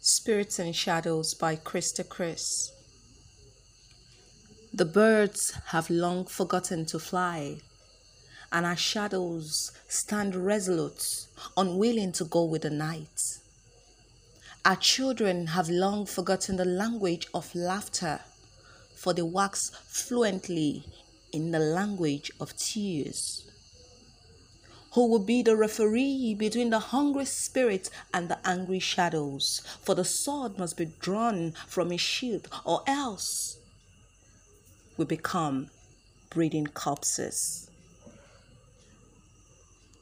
Spirits and Shadows by Krista Chris. The birds have long forgotten to fly, and our shadows stand resolute, unwilling to go with the night. Our children have long forgotten the language of laughter, for they wax fluently in the language of tears. Who will be the referee between the hungry spirit and the angry shadows? For the sword must be drawn from his sheath, or else we become breeding corpses.